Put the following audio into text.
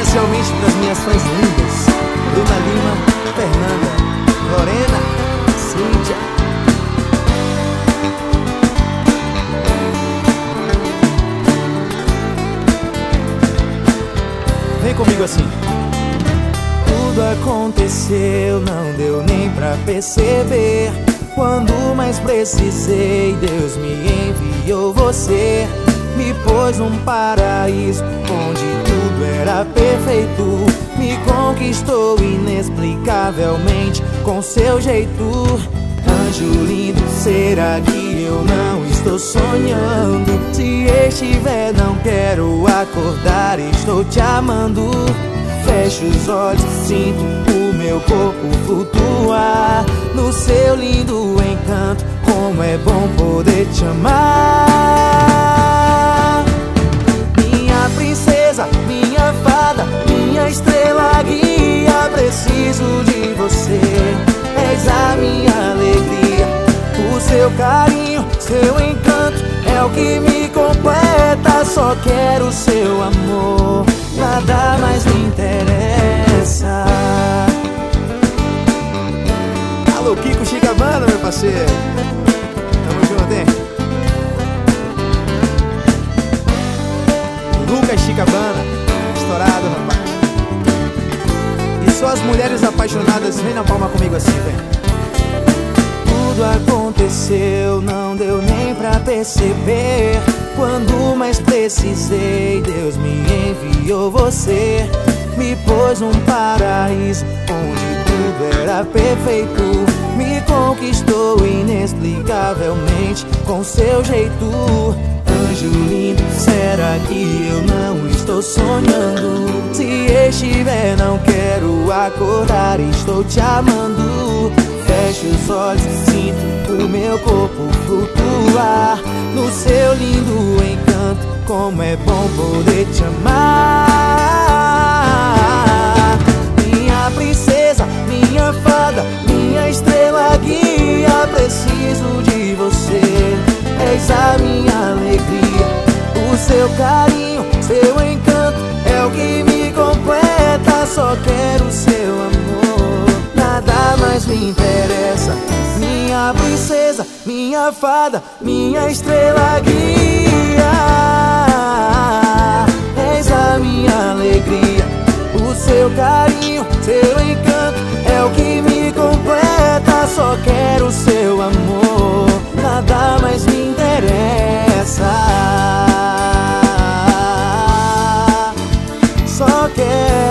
especialmente para as minhas fãs lindas: Bruna Lima, Fernanda, Lorena, Cíntia. Vem comigo assim. Tudo aconteceu, não deu nem pra perceber. Quando mais precisei, Deus me enviou você. Me pôs num paraíso onde tudo era perfeito. Me conquistou inexplicavelmente com seu jeito. Anjo lindo, será que eu não estou sonhando? Se estiver, não quero acordar, estou te amando. Fecho os olhos, sinto o meu corpo flutuar no seu lindo encanto. Como é bom poder te amar. Minha princesa, minha fada, minha estrela guia. Preciso de você, és a minha alegria. O seu carinho, seu encanto é o que me completa. Só quero o seu amor, nada mais me interessa. Alô, Kiko Chicabana, meu parceiro. Tamo junto, hein? Lucas Chicabana, estourado, rapaz. E só as mulheres apaixonadas, vem na palma comigo assim, vem. Tudo aconteceu, não deu nem pra perceber. Quando mais precisei, Deus me enviou você. Me pôs num paraíso onde tudo era perfeito. Me conquistou inexplicavelmente com seu jeito. Anjo lindo, será que eu não estou sonhando? Se estiver, não quero acordar, estou te amando. Fecho os olhos, sinto o meu corpo flutuar no seu lindo encanto. Como é bom poder te amar. Minha princesa, minha fada, minha estrela guia. Preciso de você, és a minha alegria. O seu carinho, seu encanto é o que me completa. Só quero o seu amor, nada mais me interessa. Minha princesa, minha fada, minha estrela guia. És a minha alegria. O seu carinho, seu encanto é o que me completa. Só quero o seu amor, nada mais me interessa. Só quero